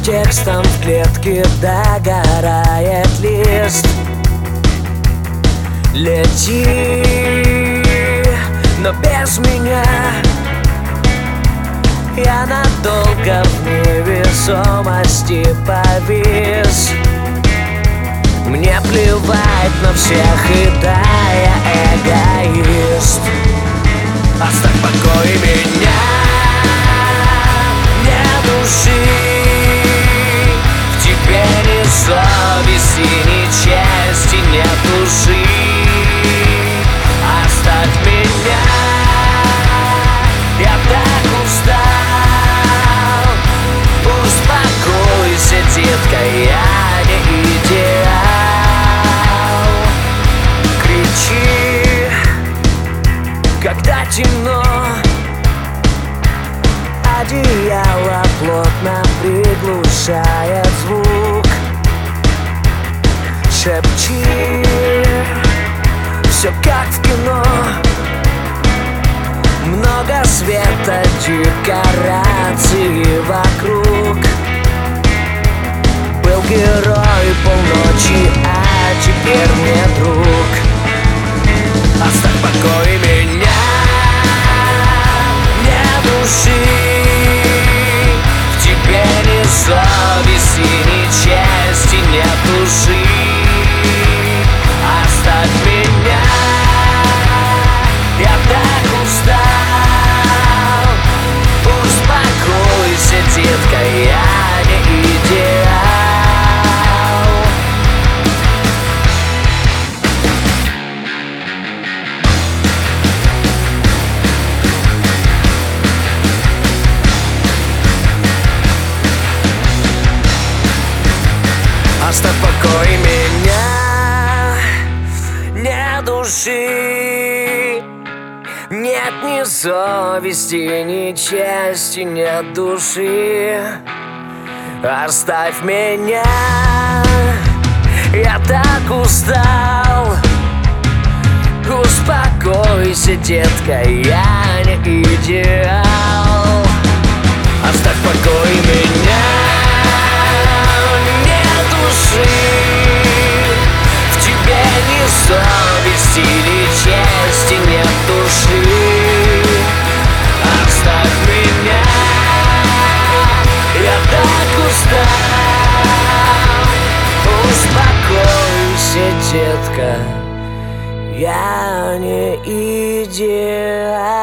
Текстом в клетке догорает лист. Лети, но без меня. Я надолго в невесомости повис. Мне плевать на всех, и да, я эгоист. Оставь в покое меня, не души. В тебе ни совести, ни чести, нет души. Оставь меня, я так устал. Успокойся, детка, я не идеал. Кричи, когда темно. Одеяло плотно приглушает звук. Шепчи, все как в кино. Много света, декораций вокруг. Был герой полночи, а теперь не друг. Оставь в покое меня, не души. В тебе ни совести, ни чести, нет души. Оставь меня, я так устал. Успокойся, детка, я не идеал. Оставь в покое меня, не души. Нет ни совести, ни чести, нет души. Оставь меня, я так устал. Успокойся, детка, я не идеал. Оставь в покое меня, в тебе ни совести, ни чести, нет души. Оставь меня, я так устал. Успокойся, детка, я не идеал.